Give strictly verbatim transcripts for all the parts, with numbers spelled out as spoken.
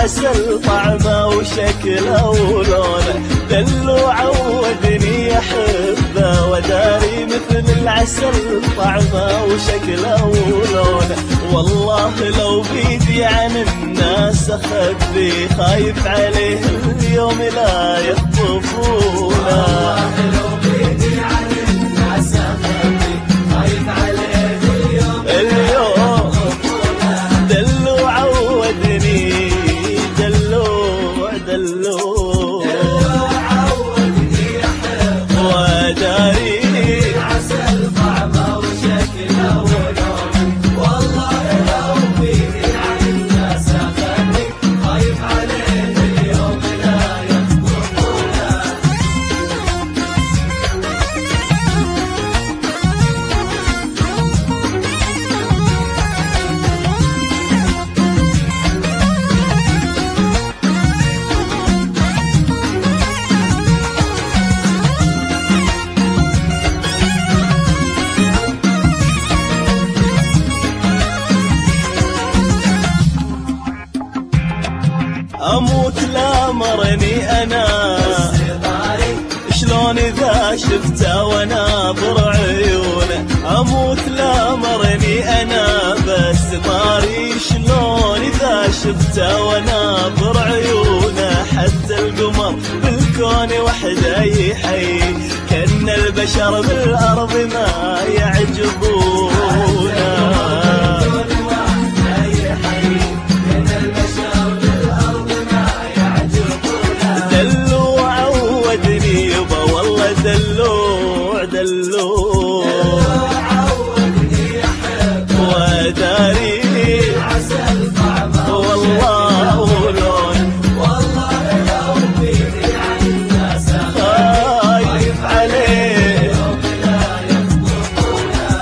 العسل طعمه وشكله ولونه، دلو عودني احبه وداري مثل العسل طعمه وشكله ولونه. والله لو بيدي عن الناس اخبي، خايف عليه اليوم لا يخطفونه. أموت لا مرني أنا شلون إذا شفته وناظر عيونه. أموت لا مرني أنا بس طاري شلون إذا شفته وناظر عيونه. حتى القمر بالكون وحده يحيي، كأن البشر بالأرض ما يعجبونه. دلوع دلوع عودني احب وداري عسل طعمه والله ولون. والله لو بيدي عن الناس خايف عليه يوم لا يخطفونه.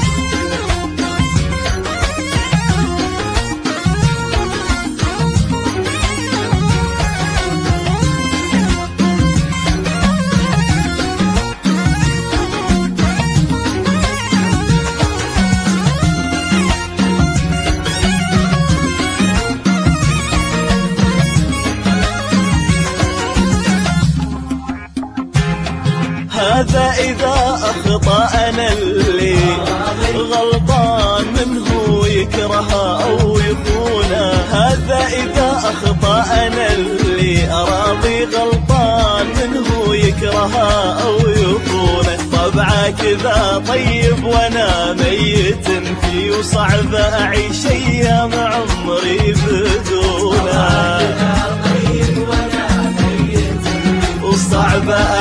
هذا إذا أخطأ أنا اللي غلطان منه يكرهه أو يخونه. هذا إذا أخطأ أنا اللي أراضي غلطان منه يكرهه أو يخونه. طبعه كذا طيب وأنا ميت فيه، وصعب أعيش أيام عمري بدونه. وصعب